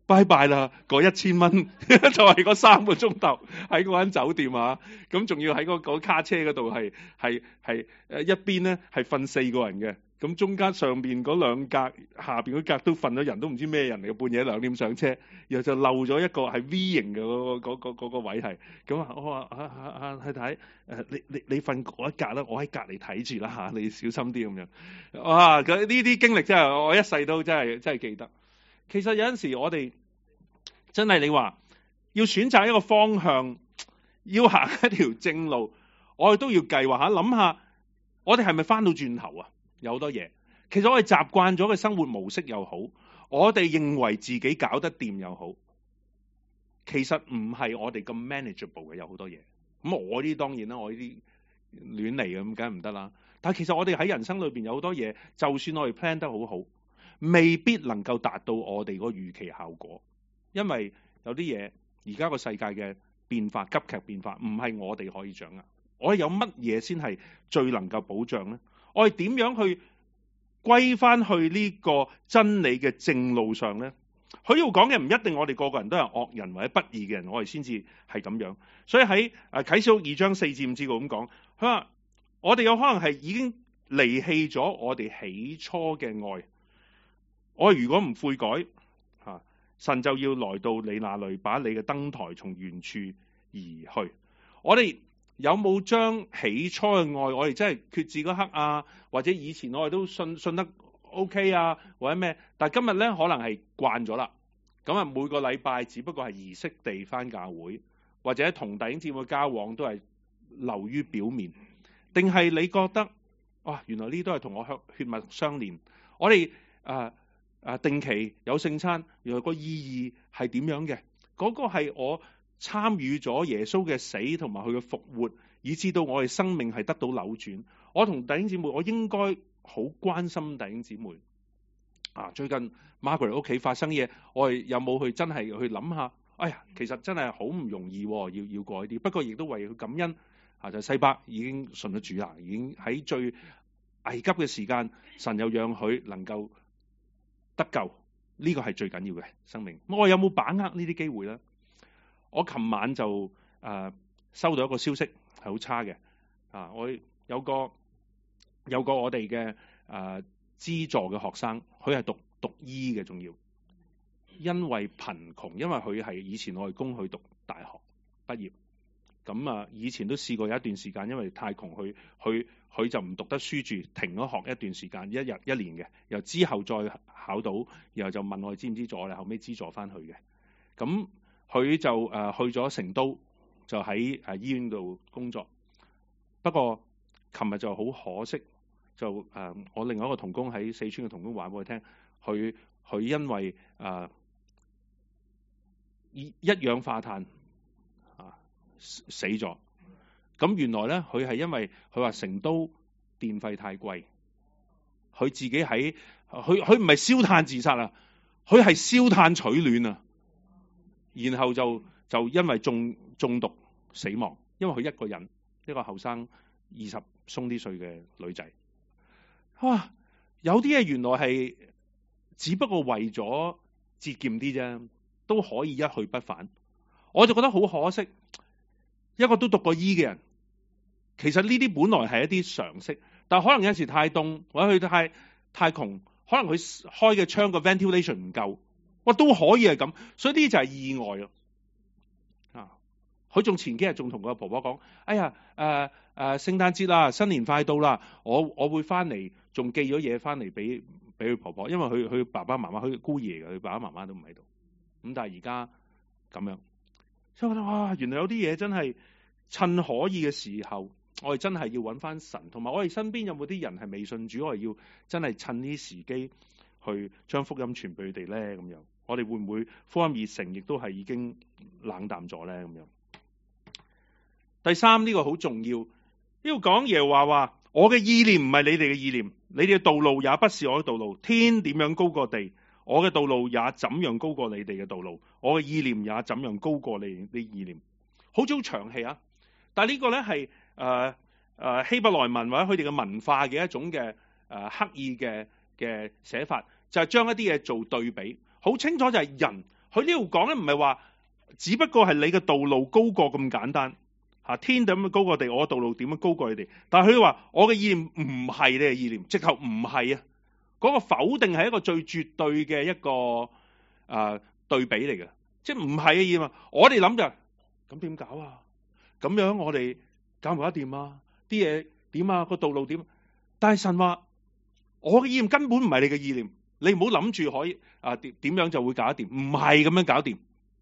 拜拜啦，嗰一千蚊就係嗰三個鐘頭喺嗰間酒店啊，咁仲要喺嗰嗰卡車嗰度係係係誒一邊咧係瞓四個人嘅，咁中間上邊嗰兩格下邊嗰格都瞓咗人，都唔知咩人嚟嘅，半夜兩點上車，然後就漏咗一個係 V 型嘅嗰、嗰個嗰、嗰個嗰個位係，咁啊我話啊啊啊太太誒你你你瞓嗰一格啦，我喺隔離睇住啦嚇，你小心啲咁樣，哇！呢啲經歷真係我一世都真係真係記得。其實有陣時我哋真係你話要選擇一個方向，要行一條正路，我哋都要計劃下，諗下我哋係咪翻到轉頭啊？有好多嘢，其實我哋習慣咗嘅生活模式又好，我哋認為自己搞得掂又好，其實唔係我哋咁 manageable 嘅，有好多嘢。咁我呢啲當然啦，我呢啲亂嚟嘅咁梗係唔得啦。但係其實我哋喺人生裏邊有好多嘢，就算我哋 plan 得好好，未必能夠達到我哋個預期效果，因為有啲嘢而家個世界嘅變化急劇變化，唔係我哋可以掌握。我哋有乜嘢先係最能夠保障呢？我哋點樣去歸翻去呢個真理嘅正路上呢？佢要講嘅唔一定我哋個個人都係惡人或者不義嘅人，我哋先至係咁樣。所以喺誒啟示錄二章四至五節咁講，佢話我哋有可能係已經離棄咗我哋起初嘅愛。我如果唔悔改，吓神就要來到你那裏，把你嘅燈台從原處移去。我哋有冇將起初嘅愛，我哋真係決志嗰刻啊，或者以前我哋都信信得 OK 啊，或者咩？但係今日咧可能係慣咗啦。咁啊，每個禮拜只不過係儀式地返教會，或者同弟兄姊妹交往都係流於表面，定係你覺得哇，原來呢都係同我血血脈相連？我哋啊啊定期有聖餐，原來個意義係點樣嘅？嗰個係我參與咗耶穌嘅死同埋佢嘅復活，以至到我哋生命係得到扭轉。我同弟兄姊妹，我應該好關心弟兄姊妹。啊，最近 Margaret 屋企發生嘢，我哋有冇去真係去諗下？哎呀，其實真係好唔容易，要要過一啲。不過亦都為佢感恩。啊，就西伯已經信咗主啦，已經喺最危急嘅時間，神又讓佢能夠得救。呢個係最緊要嘅生命。我有冇把握呢啲機會咧？我琴晚就誒、呃、收到一個消息，係好差嘅。啊，我有個有個我哋嘅誒資助嘅學生，佢係讀讀醫嘅，仲要因為貧窮，因為佢係以前我哋供佢讀大學畢業。咁啊，以前都試過有一段時間，因為太窮，佢佢佢就唔讀得書住，停咗學一段時間，一日一年嘅。然後之後再考到，然後就問我哋知唔知助，我哋後尾資助翻去嘅。咁佢就誒、呃、去咗成都，就喺誒醫院度工作。不過琴日就好可惜，就誒、呃、我另外一個同工喺四川嘅同工話俾我聽，佢佢因為誒一、呃、一氧化碳。死咗，咁原來咧佢係因為佢話成都電費太貴，佢自己喺佢佢唔係燒炭自殺啊，佢係燒炭取暖啊，然後就就因為中中毒死亡，因為佢一個人一個後生二十鬆啲歲嘅女仔，哇！有啲嘢原來係只不過為咗節儉啲啫，都可以一去不返，我就覺得好可惜。一個都讀過醫嘅人，其實呢啲本來係一啲常識，但係可能有時太凍或者佢太太窮，可能佢開嘅窗個 ventilation 唔夠，哇都可以係咁，所以呢啲就係意外咯。啊，佢仲前幾日仲同個婆婆講：哎呀，誒誒聖誕節啦，新年快到啦，我我會翻嚟，仲寄咗嘢翻嚟俾俾佢婆婆，因為佢佢爸爸媽媽佢孤兒嚟嘅，佢爸爸媽媽都唔喺度。咁但係而家咁樣。所以我覺得哇，原來有啲嘢真係趁可以嘅時候，我哋真係要揾翻神，同埋我哋身邊有冇啲人係未信主，我哋要真係趁呢啲時機去將福音傳俾佢哋咧。咁樣，我哋會唔會福音熱誠，亦都係已經冷淡咗咧？咁樣。第三呢、呢個好重要，呢個講耶和華話：我嘅意念唔係你哋嘅意念，你哋嘅道路也不是我嘅道路。天點樣高過地？我嘅道路也怎樣高過你哋嘅道路，我嘅意念也怎樣高過你啲意念。好早長氣啊！但係呢個咧係誒誒希伯來文或者佢哋嘅文化嘅一種嘅誒、呃、刻意嘅嘅寫法，就係、是、將一啲嘢做對比。好清楚就係人佢呢度講咧唔係話，只不過係你嘅道路高過咁簡單。嚇，天點樣高過地，我嘅道路點樣高過你哋？但係佢話我嘅意念唔係你嘅意念，直頭唔係啊！嗰、那個否定係一個最絕對嘅一個誒、呃、對比嚟嘅，即係唔係嘅意念。我哋諗就咁點搞啊？咁樣我哋搞唔搞得掂啊？啲嘢點啊？個道路點？但係神話我嘅意念根本唔係你嘅意念，你唔好諗住可以啊點點樣就會搞得掂，唔係咁樣搞掂。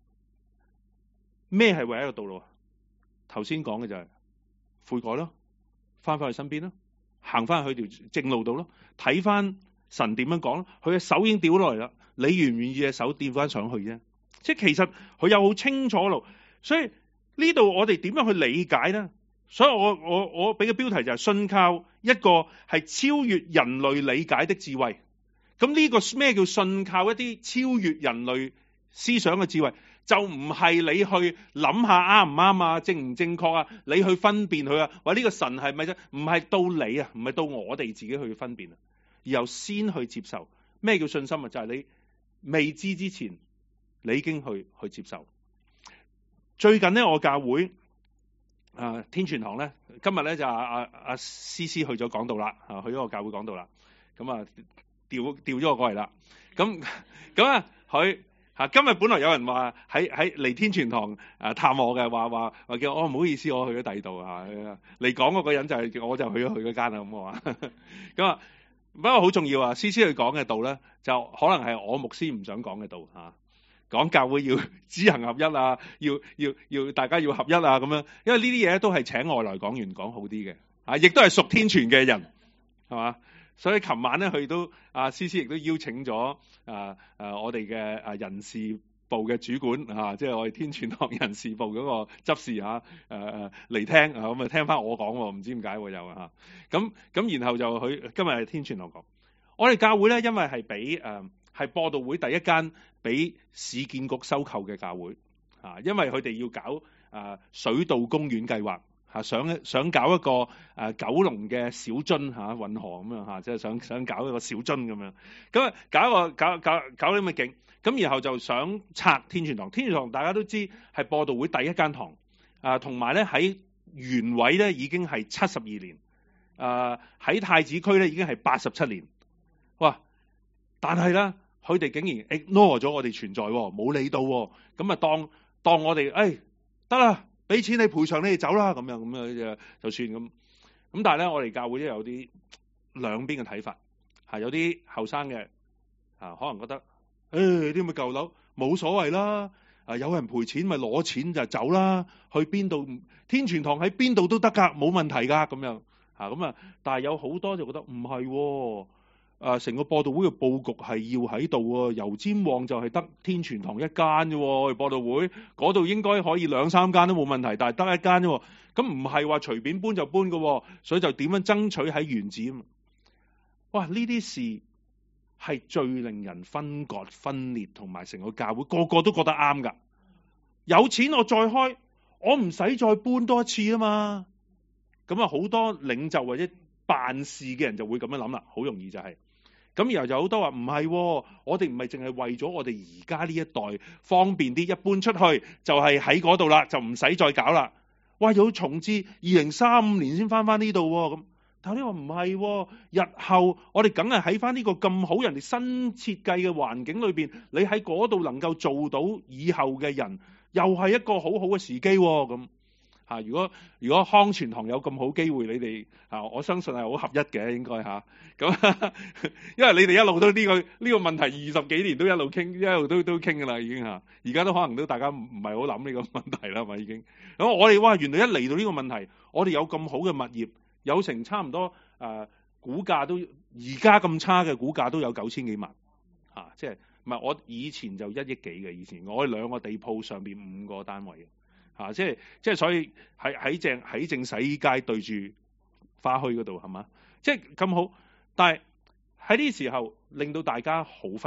咩係唯一嘅道路啊？頭先講嘅就係悔改咯，翻返去身邊咯，行翻去條正路度咯，睇翻神點樣講咯。佢嘅手已經掉落嚟啦，你願唔願意隻手掂翻上去啫？即係其實佢有好清楚路，所以呢度我哋點樣去理解咧？所以我我我俾嘅標題就係信靠一個係超越人類理解的智慧。咁呢個咩叫信靠一啲超越人類思想嘅智慧？就唔係你去諗下啱唔啱啊，正唔正確啊，你去分辨佢啊，話呢個神係咪啫？唔係到你啊，唔係到我哋自己去分辨啊，而由先去接受。咩叫信心啊？就係、是、你未知之前，你已經去去接受。最近咧，我教會啊、呃、天全堂咧，今日咧就阿阿阿思思去咗講道啦，啊去咗個教會講道啦，咁啊調調咗我過嚟啦，咁咁啊佢。嚇！今日本來有人話喺喺嚟天全堂誒探我嘅，話話話叫我唔好意思，我去咗第二度嚇。嚟講嗰個人就係、是、我就去咗佢嗰間啦咁啊。咁啊，不過好重要啊！思思佢講嘅道咧，就可能係我牧師唔想講嘅道嚇。講教會要知行合一啊，要要要大家要合一啊咁樣。因為呢啲嘢都係請外來講員講好啲嘅嚇，亦都係屬天傳嘅人係嘛。所以琴晚咧，佢都阿思思亦都邀請咗啊啊我哋嘅啊人事部嘅主管啊，即係我哋天全堂人事部嗰個執事嚇誒誒嚟聽啊，咁啊聽翻我講喎，唔知點解會有啊嚇。咁咁然後就佢今日係天全堂講，我哋教會咧，因為係俾誒係播道會第一間俾市建局收購嘅教會啊，因為佢哋要搞啊水道公園計劃。啊，想想搞一個誒、啊、九龍嘅小樽嚇運河咁樣嚇，即係想想搞一個小樽咁樣，咁啊搞一個搞搞搞啲咁嘅景，咁然後就想拆天全堂。天全堂大家都知係播道會第一間堂，啊同埋咧喺原位咧已經係七十二年，啊喺太子區咧已經係八十七年，哇！但係咧佢哋竟然 ignore 咗我哋存在，冇理到，咁啊當當我哋誒得啦。俾錢你賠償你哋走啦，咁樣咁樣就算咁。咁但係咧，我哋教會都有啲兩邊嘅睇法，係有啲後生嘅啊，可能覺得誒啲咁嘅舊樓冇所謂啦，啊有人賠錢咪攞錢就走啦，去邊度天全堂喺邊度都得㗎，冇問題㗎咁樣啊咁啊。但係有好多就覺得唔係喎。啊！成個播道會嘅佈局係要喺度喎，油尖旺就係得天全堂一間啫喎，播道會嗰度應該可以兩三間都冇問題，但係得一間啫喎，咁唔係話隨便搬就搬嘅，所以就點樣爭取喺原址啊嘛？哇！呢啲事係最令人分割、分裂，同埋成個教會個個都覺得啱㗎。有錢我再開，我唔使再搬多一次啊嘛。咁啊，好多領袖或者辦事嘅人就會咁樣諗啦，好容易就係、是。咁然後就好多話唔係，我哋唔係淨係為咗我哋而家呢一代方便啲，一搬出去就係喺嗰度啦，就唔使再搞啦。哇！要重置二零三五年先翻翻呢度咁，但係你話唔係，日後我哋梗係喺翻呢個咁好人哋新設計嘅環境裏邊，你喺嗰度能夠做到以後嘅人，又係一個好好嘅時機咁。嚇！如果如果康全堂有咁好機會，你哋嚇我相信係好合一嘅，應該嚇咁，因為你哋一路都呢、這個呢、這個問題二十幾年都一路傾，一路都都傾㗎啦，已經嚇。而家都可能都大家唔唔係好諗呢個問題啦，係咪已經？咁我哋哇，原來一嚟到呢個問題，我哋有咁好嘅物業，有成差唔多誒、呃、股價都而家咁差嘅股價都有九千幾萬嚇、啊，即係唔係我以前就一億幾嘅，以前我哋兩個地鋪上邊五個單位。啊！即係即係，所以喺喺正喺正洗衣街對住花墟嗰度係嘛？即係咁好，但係喺呢時候令到大家好分裂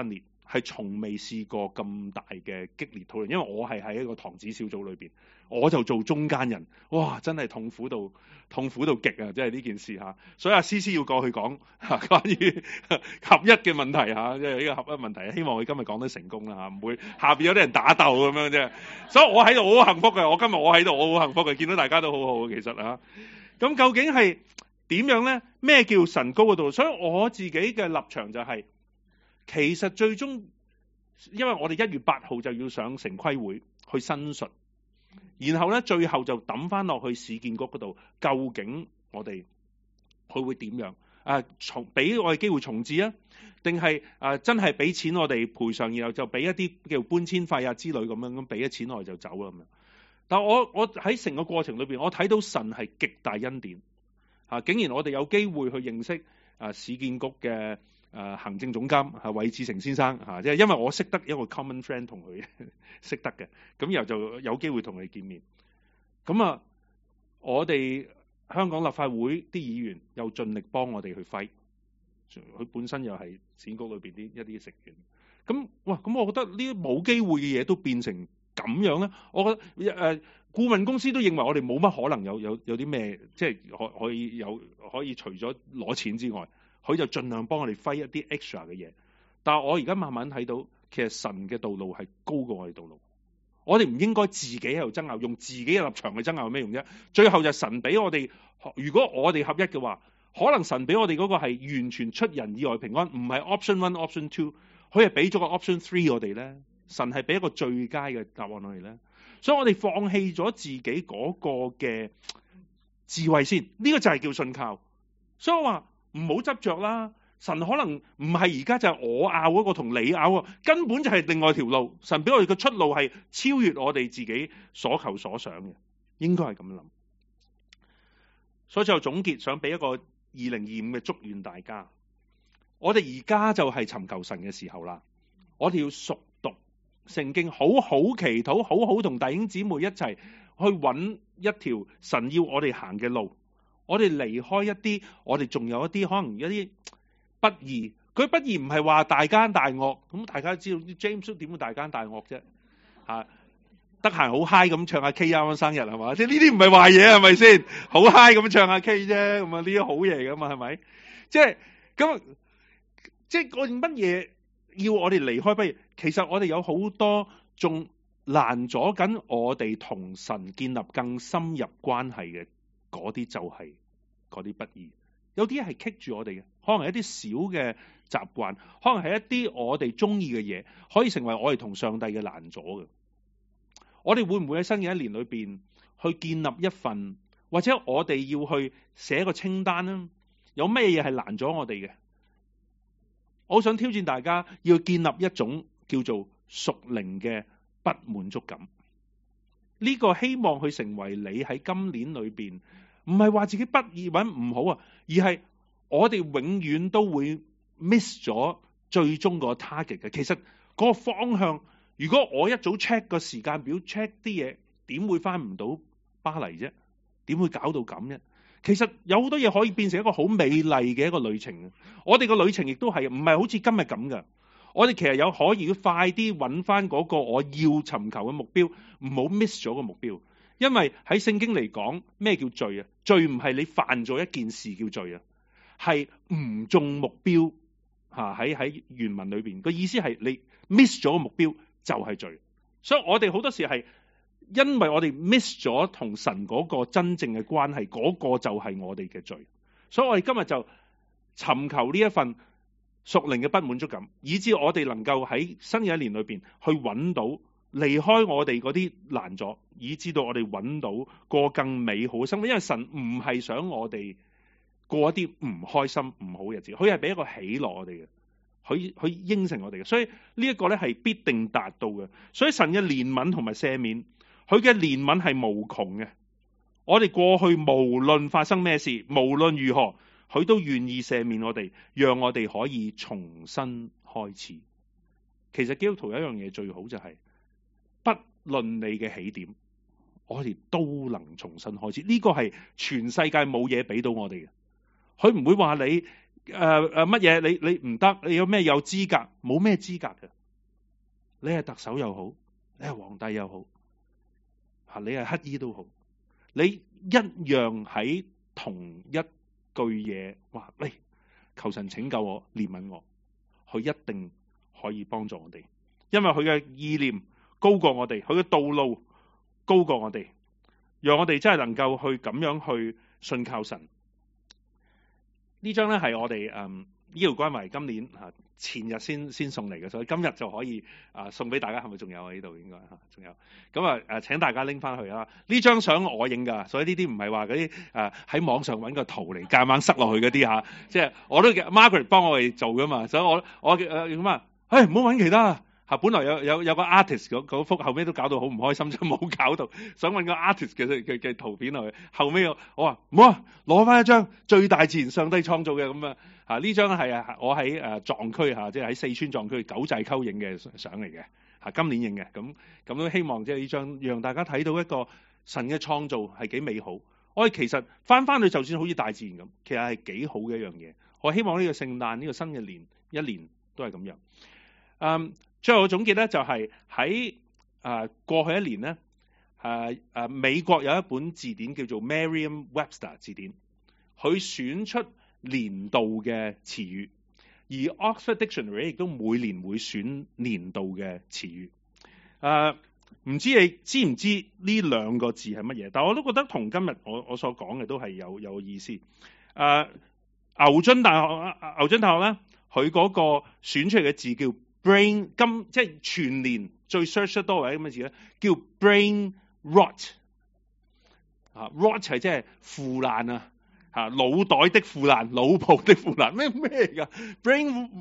係從未試過咁大嘅激烈討論，因為我係喺一個堂子小組裏邊，我就做中間人，哇！真係痛苦到痛苦到極啊！即係呢件事嚇，所以阿思思要過去講嚇關於合一嘅問題嚇，即係呢個合一問題，希望佢今日講得成功啦嚇，唔會下邊有啲人打鬥咁樣啫。所以我喺度我好幸福嘅，我今日我喺度我好幸福嘅，見到大家都好好嘅，其實嚇。咁究竟係點樣咧？咩叫神高嘅道路？所以我自己嘅立場就係、是，其實最終，因為我哋一月八號就要上城規會去申述，然後咧最後就抌翻落去市建局嗰度，究竟我哋佢會點樣？啊，重俾我哋機會重置啊，定係啊真係俾錢我哋賠償，然後就俾一啲叫搬遷費啊之類咁樣咁俾咗錢我哋就走啦咁樣。但我我喺成個過程裏邊，我睇到神係極大恩典，啊！竟然我哋有機會去認識啊市建局嘅啊行政總監啊韋志成先生嚇，即係因為我識得一個 common friend 同佢識得嘅，咁然後就有機會同佢見面。咁啊，我哋香港立法會啲議員又盡力幫我哋去揮，佢本身又係市建局裏邊啲一啲成員。咁哇，咁我覺得呢啲冇機會嘅嘢都變成咁樣咧，我覺得誒、呃、顧問公司都認為我哋冇乜可能有有有啲咩，即係可可以有可以除咗攞錢之外，佢就盡量幫我哋揮一啲 extra 嘅嘢。但係我而家慢慢睇到，其實神嘅道路係高過我哋道路。我哋唔應該自己喺度爭拗，用自己嘅立場去爭拗有咩用啫？最後就神俾我哋，如果我哋合一嘅話，可能神俾我哋嗰個係完全出人意外平安，唔係 option one、option two， 佢係俾咗個 option three 我哋咧。神係俾一個最佳嘅答案我哋咧，所以我哋放棄咗自己嗰個嘅智慧先，呢、這個就係叫信靠。所以我話唔好執着啦，神可能唔係而家就係我拗嗰個同你拗啊，根本就係另外條路。神俾我哋嘅出路係超越我哋自己所求所想嘅，應該係咁諗。所以最後總結，想俾一個二零二五嘅祝願大家。我哋而家就係尋求神嘅時候啦，我哋要熟讀聖經，好好祈禱，好好同弟兄姊妹一齊去揾一條神要我哋行嘅路。我哋離開一啲，我哋仲有一啲可能一啲不義。佢不義唔係話大奸大惡，咁大家知道 James 點會大奸大惡啫？嚇，得閒好嗨咁唱下 K 啱啱生日係嘛？即係呢啲唔係壞嘢係咪先？好嗨咁唱下 K 啫，咁啊呢啲好嘢㗎嘛係咪？即係咁，即係我哋乜嘢要我哋離開不義？其實我哋有好多仲攔阻緊我哋同神建立更深入關係嘅嗰啲，就係嗰啲不義。有啲係棘住我哋嘅，可能係一啲小嘅習慣，可能係一啲我哋中意嘅嘢，可以成為我哋同上帝嘅攔阻嘅。我哋會唔會喺新嘅一年裏邊去建立一份，或者我哋要去寫一個清單呢？有咩嘢係攔阻我哋嘅？我好想挑戰大家，要建立一種叫做屬靈嘅不滿足感。呢個希望去成為你喺今年裏邊，唔係話自己不義或者唔好啊，而係我哋永遠都會 miss 咗最終個 target 嘅。其實嗰個方向，如果我一早 check 個時間表 check 啲嘢，點會翻唔到巴黎啫？點會搞到咁啫？其實有好多嘢可以變成一個好美麗嘅一個旅程。我哋個旅程亦都係唔係好似今日咁噶？我哋其實有可以快啲揾翻嗰個我要尋求嘅目標，唔好 miss 咗個目標。因為喺聖經嚟講，咩叫罪啊？罪唔係你犯咗一件事叫罪啊，係唔中目標吓。喺喺原文裏邊個意思係你 miss 咗個目標就係罪。所以我哋好多時係因為我哋 miss 咗同神嗰個真正嘅關係，嗰個就係我哋嘅罪。所以我哋今日就尋求呢一份屬靈嘅不滿足感，以致我哋能夠喺新嘅一年裏邊去揾到離開我哋嗰啲難阻，以致到我哋揾到過更美好嘅生活。因為神唔係想我哋過一啲唔開心唔好嘅日子，佢係俾一個喜樂我哋嘅，佢佢應承我哋嘅。所以呢一個咧係必定達到嘅。所以神嘅憐憫同埋赦免，佢嘅憐憫係無窮嘅。我哋過去無論發生咩事，無論如何，佢都願意赦免我哋，讓我哋可以重新開始。其實基督徒有一樣嘢最好就係、是，不論你嘅起點，我哋都能重新開始。呢、這個係全世界冇嘢俾到我哋嘅。佢唔會話你誒誒乜嘢，你你唔得，你有咩有資格？冇咩資格嘅。 你係特首又好，你係皇帝又好，吓你係乞衣都好，你一樣喺同一句嘢話，喂，求神拯救我，憐憫我，佢一定可以幫助我哋，因為佢嘅意念高過我哋，佢嘅道路高過我哋，讓我哋真係能夠去咁樣去信靠神。呢張咧係我哋誒醫療關懷今年嚇前日先先送嚟嘅，所以今日就可以啊送俾大家。係咪仲有啊？呢度應該嚇仲有。咁啊誒請大家拎翻去啦。呢張相我影㗎，所以呢啲唔係話嗰啲誒喺網上揾個圖嚟夾硬塞落去嗰啲嚇。即係我都 Margaret 幫我哋做㗎嘛，所以我我誒咁啊，誒唔好揾其他。嚇！本來有有有個 artist 嗰嗰幅，後尾都搞到好唔開心，就冇搞到。想揾個 artist 嘅嘅嘅圖片落去，後尾我我話唔好啊，攞翻一張最大自然上帝創造嘅咁啊！嚇呢張係啊我喺誒藏區嚇，即係喺四川藏區九寨溝影嘅相嚟嘅嚇，今年影嘅。咁咁都希望即係呢張讓大家睇到一個神嘅創造係幾美好。我哋其實翻翻去就算好似大自然咁，其實係幾好嘅一樣嘢。我希望呢個聖誕呢個新嘅年一年都係咁樣。嗯。最後總結咧，就係喺誒過去一年咧，誒、呃、誒、呃、美國有一本字典叫做 Merriam-Webster 字典，佢選出年度嘅詞語，而 Oxford Dictionary 亦都每年會選年度嘅詞語。誒、呃、唔知你知唔知呢兩個字係乜嘢？但我都覺得同今日我我所講嘅都係有有意思。誒、呃、牛津大學牛津大學咧，佢嗰個選出嚟嘅字叫 brain， 今即係全年最 search 得多嘅咁嘅字咧，叫 brain rot 啊 rot 係即係腐爛啊嚇，腦袋的腐爛，腦部的腐爛，咩咩嚟㗎 brain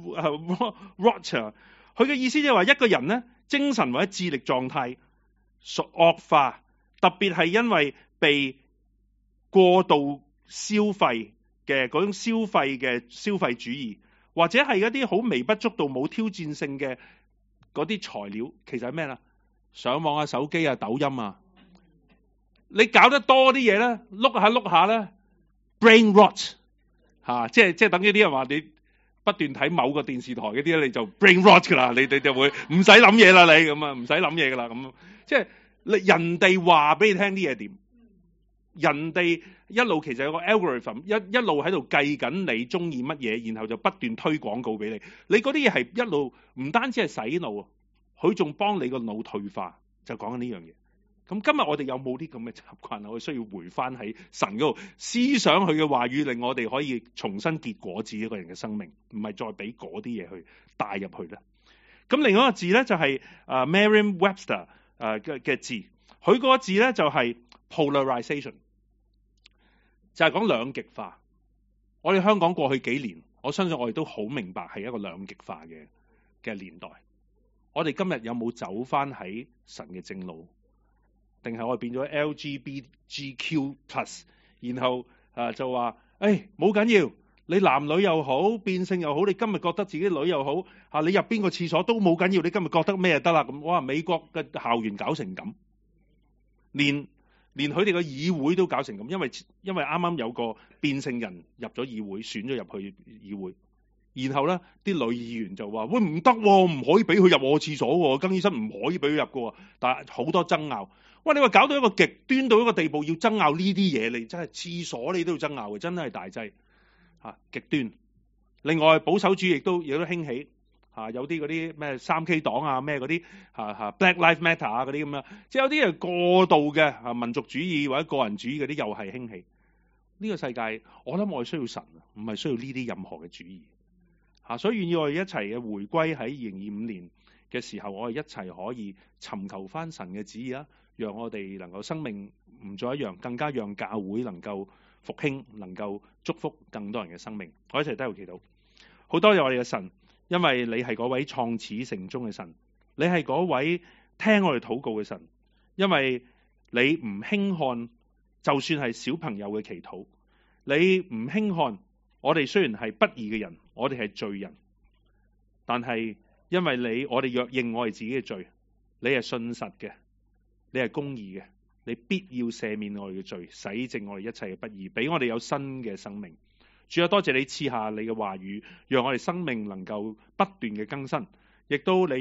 rot 啊，佢嘅意思即係話一個人咧精神或者智力狀態惡化，特別係因為被過度消費嘅嗰種消費嘅消費主義。或者係一啲好微不足道、冇挑戰性嘅嗰啲材料，其實係咩啦？上網啊、手機啊、抖音啊，你搞得多啲嘢咧，碌下碌下咧 ，brain rot 嚇、啊，即係即係等於啲人話你不斷睇某個電視台嗰啲咧，你就 brain rot 噶啦，你你就會唔使諗嘢啦，你咁啊，唔使諗嘢噶啦咁，即係你人哋話俾你聽啲嘢點？人哋一路其實有個 algorithm 一一路喺度計緊你中意乜嘢，然後就不斷推廣告俾你。你嗰啲嘢係一路唔單止係洗腦，佢仲幫你個腦退化，就講緊呢樣嘢。咁今日我哋有冇啲咁嘅習慣啊？我哋需要回翻喺神嗰度思想佢嘅話語，令我哋可以重新結果子一個人嘅生命，唔係再俾嗰啲嘢去帶入去咧。咁另外一個字咧就係、是、啊、uh, Merriam-Webster 誒嘅嘅字，佢嗰個字咧就係、是、polarization。就係講兩極化。我哋香港過去幾年，我相信我哋都好明白係一個兩極化嘅嘅年代。我哋今日有冇走翻喺神嘅正路，定係我哋變咗 L G B T Q plus， 然後啊就話誒冇緊要，你男女又好，變性又好，你今日覺得自己女又好，啊你入邊個廁所都冇緊要，你今日覺得咩就得啦咁。哇！美國嘅校園搞成咁，連連佢哋個議會都搞成咁，因為因為啱啱有個變性人入咗議會，選咗入去議會，然後咧啲女議員就話：喂唔得，唔可以俾佢入我廁所喎，更衣室唔可以俾佢入嘅。但係好多爭拗。喂，你話搞到一個極端到一個地步，要爭拗呢啲嘢，你真係廁所你都要爭拗嘅，真係大劑嚇極端。另外保守主義亦都亦都興起。啊，有啲嗰啲咩三 K 黨啊，咩嗰啲嚇嚇 Black Lives Matter 啊嗰啲咁樣，即係有啲係過度嘅啊民族主義或者個人主義嗰啲又係興起。呢個世界，我諗我係需要神，唔係需要呢啲任何嘅主義嚇。所以願意我哋一齊嘅回歸喺二零二五年嘅時候，我哋一齊可以尋求翻神嘅旨意啊，讓我哋能夠生命唔再一樣，更加讓教會能夠復興，能夠祝福更多人嘅生命。我一齊低頭祈禱，好多謝我哋嘅神。因為你係嗰位創始成終嘅神，你係嗰位聽我哋禱告嘅神。因為你唔輕看，就算係小朋友嘅祈禱，你唔輕看我哋雖然係不義嘅人，我哋係罪人，但係因為你，我哋若認我哋自己嘅罪，你係信實嘅，你係公義嘅，你必要赦免我哋嘅罪，洗淨我哋一切嘅不義，俾我哋有新嘅生命。主啊，多謝你賜下你嘅話語，讓我哋生命能夠不斷嘅更新，亦都你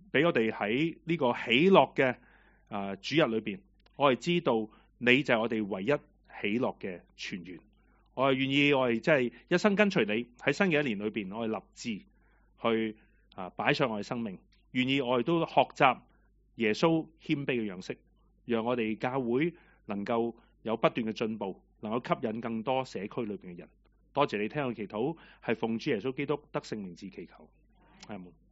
俾我哋喺呢個喜樂嘅啊主日裏邊，我哋知道你就係我哋唯一喜樂嘅泉源。我係願意，我哋即係一生跟隨你，喺新嘅一年裏邊，我哋立志去啊擺上我哋生命，願意我哋都學習耶穌謙卑嘅樣式，讓我哋教會能夠有不斷嘅進步，能夠吸引更多社區裏邊嘅人。多謝你聽我祈禱，係奉主耶穌基督得勝名字祈求，阿門。